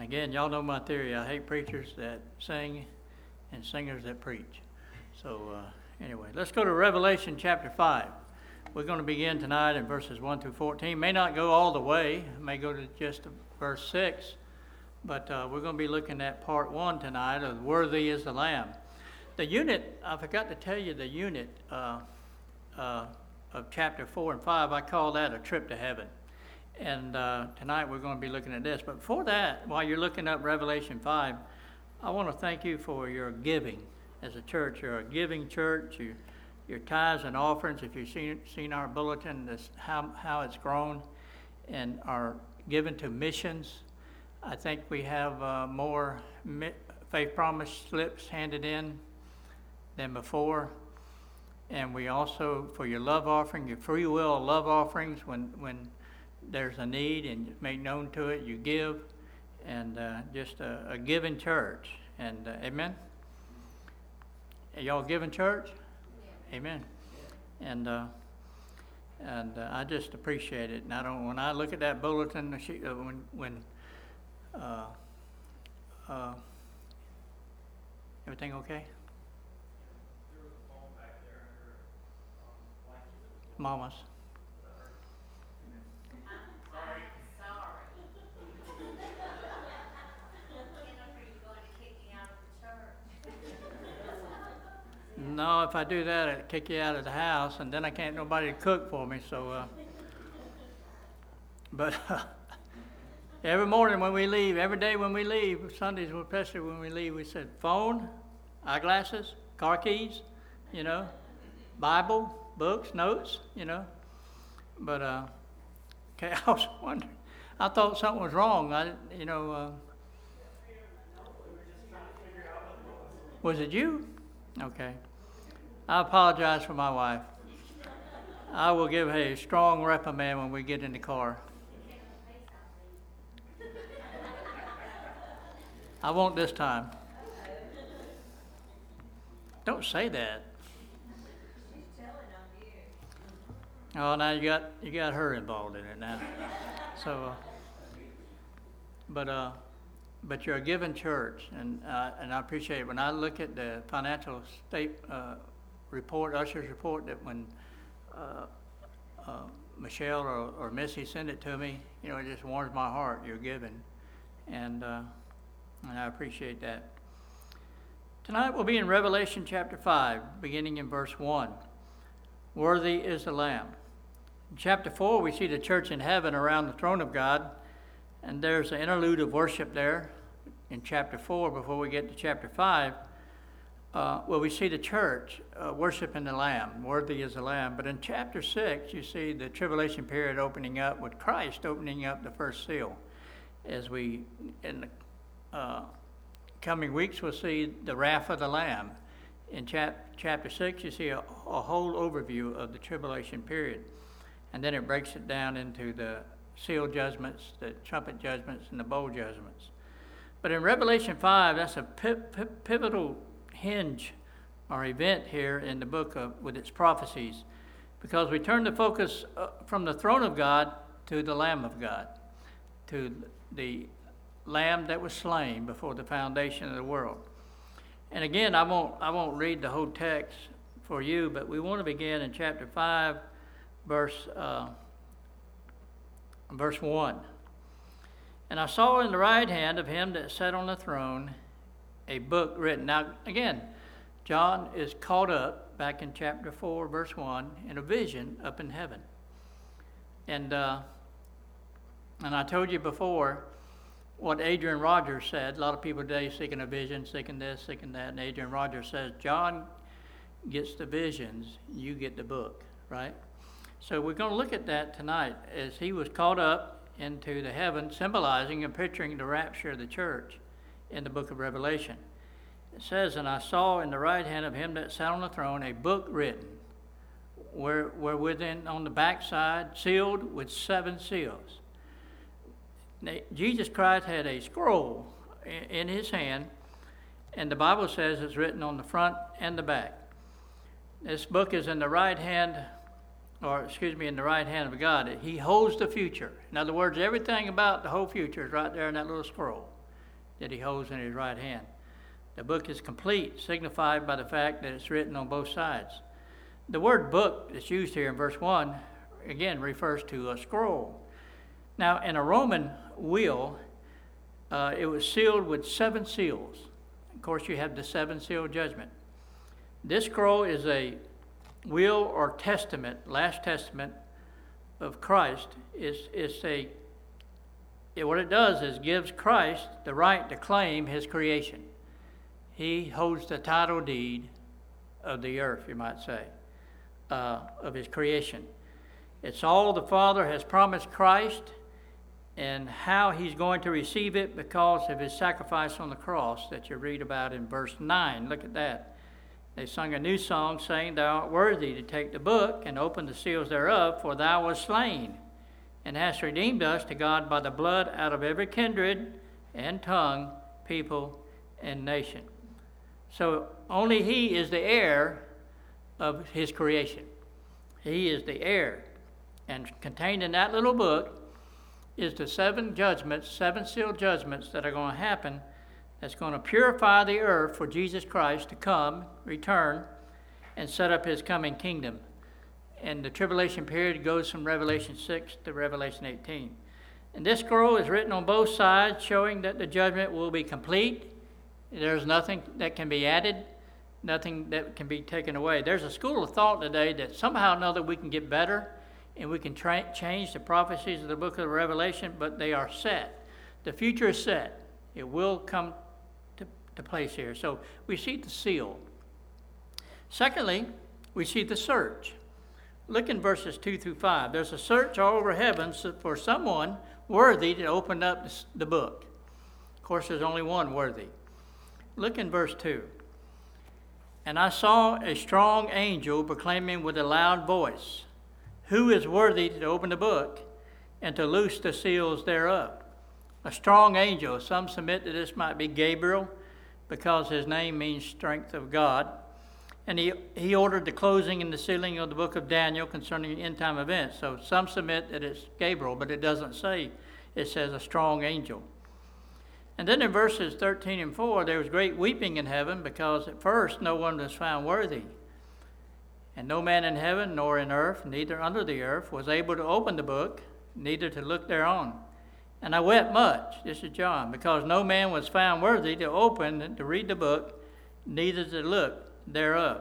Again, y'all know my theory. I hate preachers that sing and singers that preach. So anyway, let's go to Revelation chapter 5. We're going to begin tonight in verses 1 through 14. May not go all the way. May go to just verse 6. But we're going to be looking at part 1 tonight of Worthy is the Lamb. The unit, I forgot to tell you the unit of chapter 4 and 5. I call that a trip to heaven. And tonight we're going to be looking at this. But before that, while you're looking up Revelation 5, I want to thank you for your giving as a church. You're a giving church. Your tithes and offerings, if you've seen our bulletin, this, how it's grown, and are given to missions. I think we have more faith promise slips handed in than before. And we also, for your love offering, your free will love offerings, when there's a need and make known to it, you give, and just a giving church. And amen. Are y'all giving church? Yeah. Amen. And I just appreciate it. And when I look at that bulletin, everything okay? Mamas. No, if I do that, I'd kick you out of the house, and then I can't nobody to cook for me. So, but every morning when we leave, every day when we leave, Sundays especially when we leave, we said phone, eyeglasses, car keys, Bible, books, notes, But okay, I was wondering. I thought something was wrong. Was it you? Okay. I apologize for my wife. I will give her a strong reprimand when we get in the car. I won't this time. Don't say that. Oh, now you got her involved in it now. So, but you're a given church, and I appreciate it. When I look at the financial state report, Usher's report, that when Michelle or Missy send it to me, it just warms my heart. You're giving, and I appreciate that. Tonight we'll be in Revelation chapter 5, beginning in verse 1. Worthy is the Lamb. In chapter 4, we see the church in heaven around the throne of God. And there's an interlude of worship there in chapter 4 before we get to chapter 5. We see the church worshiping the Lamb. Worthy is the Lamb. But in chapter 6, you see the tribulation period opening up with Christ opening up the first seal. As we, in the coming weeks, we'll see the wrath of the Lamb. In chapter 6, you see a whole overview of the tribulation period. And then it breaks it down into the seal judgments, the trumpet judgments, and the bowl judgments. But in Revelation 5, that's a pivotal hinge or event here in the book with its prophecies, because we turn the focus from the throne of God to the Lamb of God, to the Lamb that was slain before the foundation of the world. And again, I won't read the whole text for you, but we want to begin in chapter 5, verse 1. And I saw in the right hand of him that sat on the throne a book written. Now, again, John is caught up back in chapter 4, verse 1, in a vision up in heaven. And I told you before what Adrian Rogers said. A lot of people today seeking a vision, seeking this, seeking that. And Adrian Rogers says, John gets the visions, you get the book, right? So we're going to look at that tonight as he was caught up into the heaven, symbolizing and picturing the rapture of the church in the book of Revelation. It says, and I saw in the right hand of him that sat on the throne a book written, where within on the backside sealed with 7 seals. Now, Jesus Christ had a scroll in his hand, and the Bible says it's written on the front and the back. This book is in the right hand in the right hand of God. He holds the future. In other words, everything about the whole future is right there in that little scroll. that he holds in his right hand. The book is complete, signified by the fact that it's written on both sides. The word book that's used here in verse 1, again, refers to a scroll. Now, in a Roman wheel, it was sealed with 7 seals. Of course, you have the 7-seal judgment. This scroll is a will or testament, last testament of Christ. What it does is gives Christ the right to claim his creation. He holds the title deed of the earth, you might say, of his creation. It's all the Father has promised Christ and how he's going to receive it because of his sacrifice on the cross that you read about in verse 9. Look at that. They sung a new song saying, "Thou art worthy to take the book and open the seals thereof, for thou wast slain, and hast redeemed us to God by the blood out of every kindred and tongue, people, and nation." So only he is the heir of his creation. He is the heir. And contained in that little book is the 7 judgments, 7-seal judgments that are going to happen, that's going to purify the earth for Jesus Christ to come, return, and set up his coming kingdom. And the tribulation period goes from Revelation 6 to Revelation 18. And this scroll is written on both sides, showing that the judgment will be complete. There's nothing that can be added, nothing that can be taken away. There's a school of thought today that somehow or another we can get better and we can change the prophecies of the book of Revelation, but they are set. The future is set. It will come to place here. So we see the seal. Secondly, we see the search. Look in verses 2 through 5. There's a search all over heaven for someone worthy to open up the book. Of course, there's only one worthy. Look in verse 2. "And I saw a strong angel proclaiming with a loud voice, Who is worthy to open the book and to loose the seals thereof?" A strong angel. Some submit that this might be Gabriel because his name means strength of God. And he ordered the closing and the sealing of the book of Daniel concerning end-time events. So some submit that it's Gabriel, but it doesn't say. It says a strong angel. And then in verses 13 and 4, there was great weeping in heaven because at first no one was found worthy. And no man in heaven nor in earth, neither under the earth, was able to open the book, neither to look thereon. And I wept much, this is John, because no man was found worthy to open and to read the book, neither to look thereof.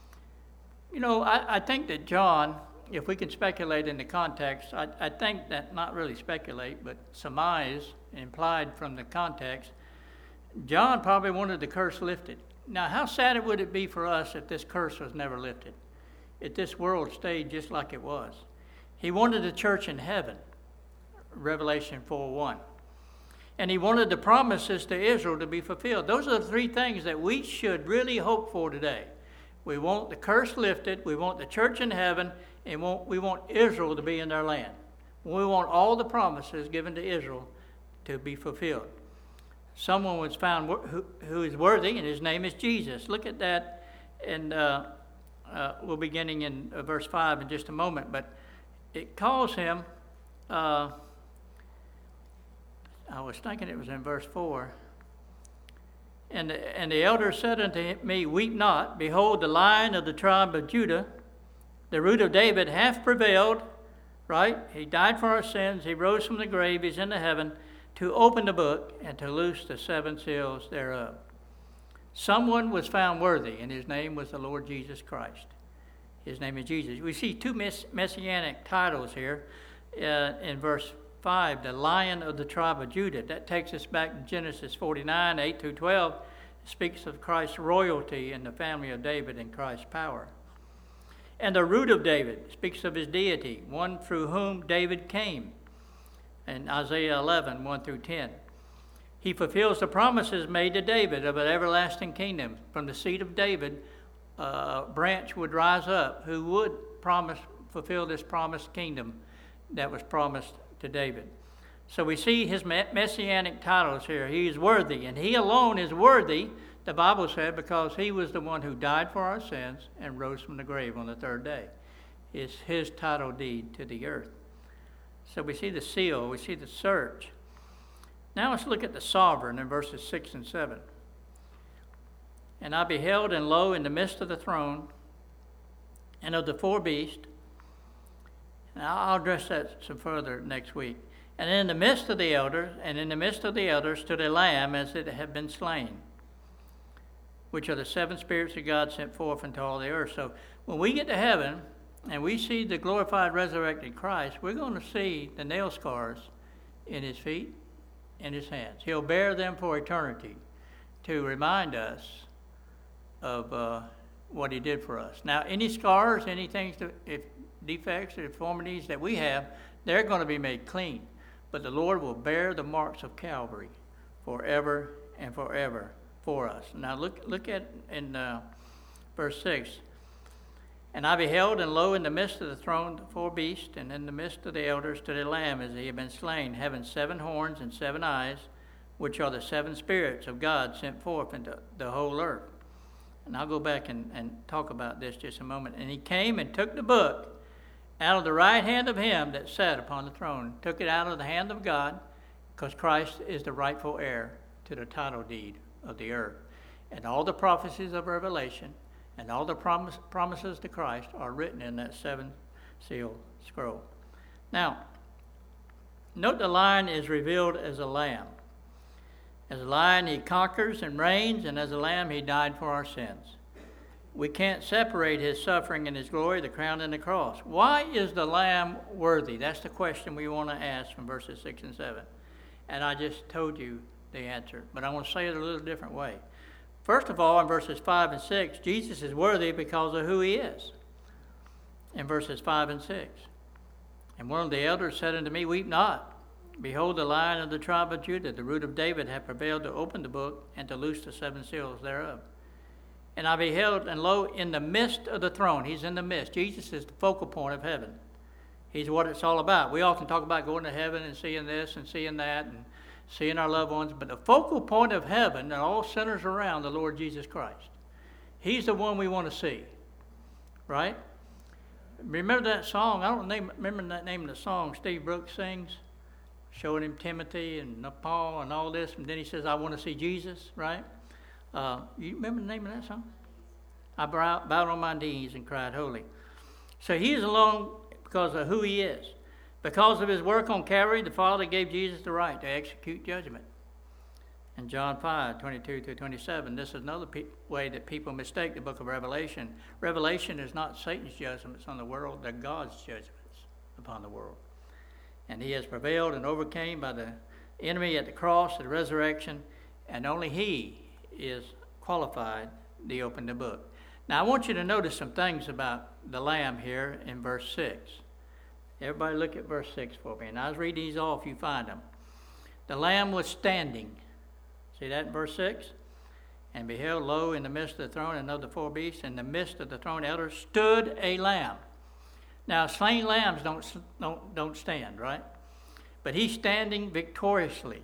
You know, I think that John, if we can speculate in the context, I think that, not really speculate, but surmise, implied from the context, John probably wanted the curse lifted. Now, how sad would it be for us if this curse was never lifted? If this world stayed just like it was? He wanted the church in heaven, Revelation 4:1. And he wanted the promises to Israel to be fulfilled. Those are the 3 things that we should really hope for today. We want the curse lifted, we want the church in heaven, and we want Israel to be in their land. We want all the promises given to Israel to be fulfilled. Someone was found who is worthy, and his name is Jesus. Look at that, and we'll be beginning in verse 5 in just a moment. But it calls him, I was thinking it was in verse 4. And the elder said unto me, Weep not. Behold, the Lion of the tribe of Judah, the root of David, hath prevailed. Right? He died for our sins. He rose from the grave. He's in the heaven to open the book and to loose the 7 seals thereof. Someone was found worthy, and his name was the Lord Jesus Christ. His name is Jesus. We see 2 messianic titles here in verse 5, the Lion of the tribe of Judah. That takes us back to Genesis 49, 8 through 12. It speaks of Christ's royalty in the family of David and Christ's power. And the root of David speaks of his deity, one through whom David came, in Isaiah 11, 1 through 10. He fulfills the promises made to David of an everlasting kingdom. From the seed of David, a branch would rise up who would fulfill this promised kingdom that was promised to David. So we see his messianic titles here. He is worthy, and he alone is worthy, the Bible said, because he was the one who died for our sins and rose from the grave on the 3rd day. It's his title deed to the earth. So we see the seal, we see the search. Now let's look at the sovereign in verses 6 and 7. And I beheld, and lo, in the midst of the throne and of the four beasts, and I'll address that some further next week. And in the midst of the elders, stood a lamb as it had been slain, which are the seven spirits of God sent forth into all the earth. So when we get to heaven and we see the glorified, resurrected Christ, we're going to see the nail scars in his feet and his hands. He'll bear them for eternity to remind us of what he did for us. Now, any scars, any things, if defects or deformities that we have, they're going to be made clean. But the Lord will bear the marks of Calvary forever and forever for us. Now look at in verse 6. And I beheld, and lo, in the midst of the throne, the four beasts, and in the midst of the elders stood a lamb as he had been slain, having 7 horns and 7 eyes, which are the 7 spirits of God sent forth into the whole earth. And I'll go back and talk about this just a moment. And he came and took the book out of the right hand of him that sat upon the throne, took it out of the hand of God, because Christ is the rightful heir to the title deed of the earth. And all the prophecies of Revelation and all the promises to Christ are written in that 7-seal scroll. Now, note the lion is revealed as a lamb. As a lion, he conquers and reigns, and as a lamb, he died for our sins. We can't separate his suffering and his glory, the crown and the cross. Why is the lamb worthy? That's the question we want to ask from verses 6 and 7. And I just told you the answer, but I want to say it a little different way. First of all, in verses 5 and 6, Jesus is worthy because of who he is. In verses 5 and 6. And one of the elders said unto me, Weep not. Behold, the Lion of the tribe of Judah, the root of David, hath prevailed to open the book and to loose the 7 seals thereof. And I beheld, and lo, in the midst of the throne, he's in the midst. Jesus is the focal point of heaven. He's what it's all about. We often talk about going to heaven and seeing this and seeing that and seeing our loved ones, but the focal point of heaven, it all centers around the Lord Jesus Christ. He's the one we want to see, right? Remember that song? I don't remember that name of the song Steve Brooks sings, showing him Timothy and Paul and all this, and then he says, I want to see Jesus, right? You remember the name of that song? I bowed on my knees and cried, Holy. So he is alone because of who he is. Because of his work on Calvary, the Father gave Jesus the right to execute judgment. In John 5, 22 through 27, this is another way that people mistake the book of Revelation. Revelation is not Satan's judgments on the world, they're God's judgments upon the world. And he has prevailed and overcame by the enemy at the cross, at the resurrection, and only he is qualified to open the book. Now, I want you to notice some things about the Lamb here in verse 6. Everybody look at verse 6 for me. And I was reading these off, you find them. The Lamb was standing. See that in verse 6? And beheld, lo, in the midst of the throne and of the 4 beasts, in the midst of the throne elders, stood a lamb. Now, slain lambs don't stand, right? But he's standing victoriously.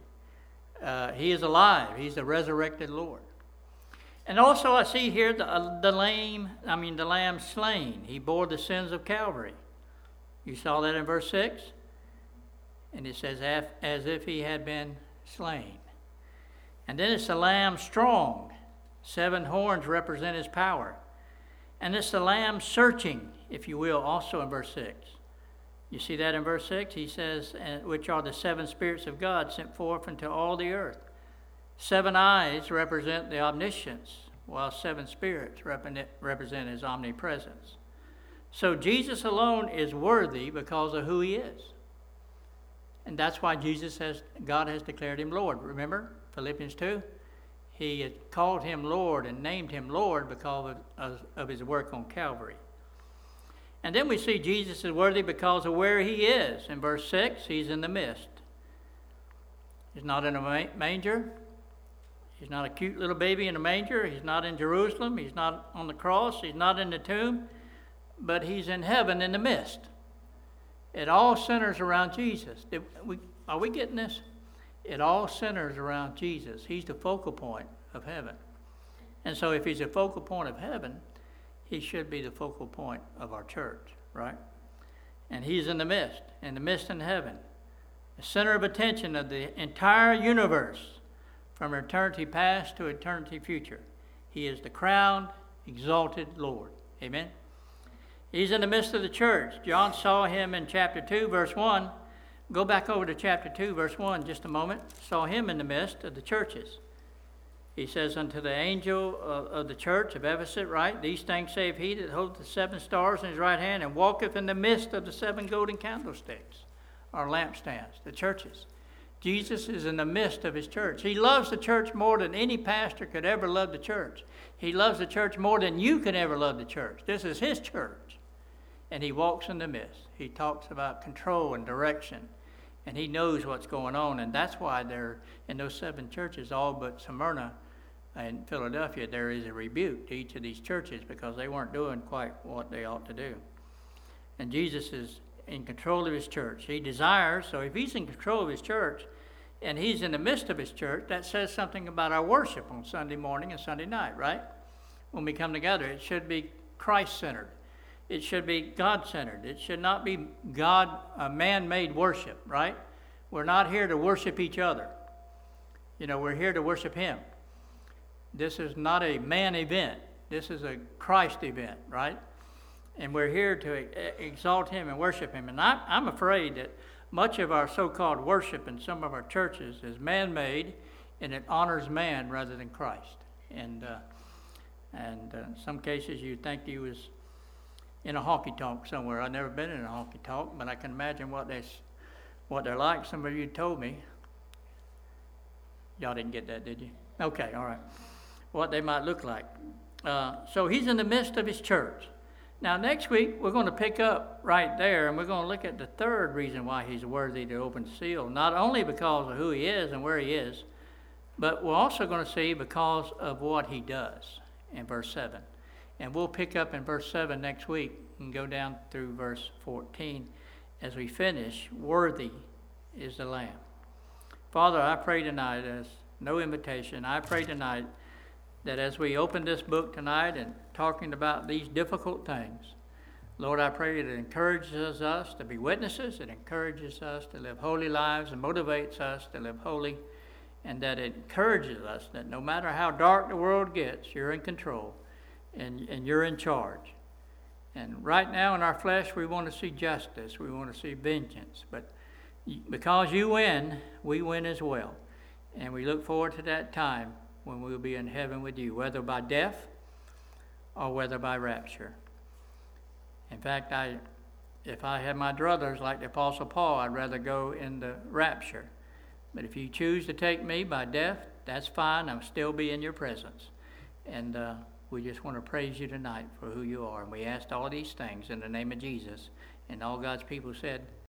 He is alive. He's the resurrected Lord. And also I see here the lamb slain. He bore the sins of Calvary. You saw that in verse 6? And it says, as if he had been slain. And then it's the lamb strong. 7 horns represent his power. And it's the lamb searching, if you will, also in verse 6. You see that in verse 6? He says, which are the 7 spirits of God sent forth into all the earth. 7 eyes represent the omniscience, while 7 spirits represent his omnipresence. So Jesus alone is worthy because of who he is. And that's why God has declared him Lord. Remember Philippians 2? He had called him Lord and named him Lord because of his work on Calvary. And then we see Jesus is worthy because of where he is. In verse 6, he's in the midst. He's not in a manger. He's not a cute little baby in a manger. He's not in Jerusalem. He's not on the cross. He's not in the tomb. But he's in heaven in the midst. It all centers around Jesus. Are we getting this? It all centers around Jesus. He's the focal point of heaven. And so if he's the focal point of heaven, he should be the focal point of our church, right? And he's in the midst in heaven. the center of attention of the entire universe from eternity past to eternity future. He is the crowned, exalted Lord. Amen. He's in the midst of the church. John saw him in chapter 2, verse 1. Go back over to chapter 2, verse 1 just a moment. Saw him in the midst of the churches. He says, unto the angel of the church of Ephesus, right? These things saith he that holdeth the 7 stars in his right hand and walketh in the midst of the 7 golden candlesticks, or lampstands, the churches. Jesus is in the midst of his church. He loves the church more than any pastor could ever love the church. He loves the church more than you could ever love the church. This is his church. And he walks in the midst. He talks about control and direction. And he knows what's going on. And that's why they're in those 7 churches, all but Smyrna and Philadelphia, there is a rebuke to each of these churches because they weren't doing quite what they ought to do. And Jesus is in control of his church. He desires, so if he's in control of his church and he's in the midst of his church, that says something about our worship on Sunday morning and Sunday night, right? When we come together, it should be Christ-centered. It should be God-centered. It should not be man-made worship, right? We're not here to worship each other. We're here to worship him. This is not a man event. This is a Christ event, right? And we're here to exalt him and worship him. And I'm afraid that much of our so-called worship in some of our churches is man-made, and it honors man rather than Christ. And in some cases you'd think he was in a honky-tonk somewhere. I've never been in a honky-tonk, but I can imagine what they're like. Some of you told me. Y'all didn't get that, did you? Okay, all right. What they might look like. So he's in the midst of his church. Now, next week, we're going to pick up right there, and we're going to look at the third reason why he's worthy to open the seal, not only because of who he is and where he is, but we're also going to see because of what he does in verse 7. And we'll pick up in verse 7 next week and go down through verse 14 as we finish. Worthy is the Lamb. Father, I pray tonight, as no invitation, I pray tonight that as we open this book tonight and talking about these difficult things, Lord, I pray that it encourages us to be witnesses, it encourages us to live holy lives and motivates us to live holy, and that it encourages us that no matter how dark the world gets, you're in control and you're in charge. And right now in our flesh, we want to see justice, we want to see vengeance, but because you win, we win as well. And we look forward to that time when we'll be in heaven with you, whether by death or whether by rapture. In fact, if I had my druthers like the Apostle Paul, I'd rather go in the rapture. But if you choose to take me by death, that's fine. I'll still be in your presence. And we just want to praise you tonight for who you are. And we asked all these things in the name of Jesus. And all God's people said,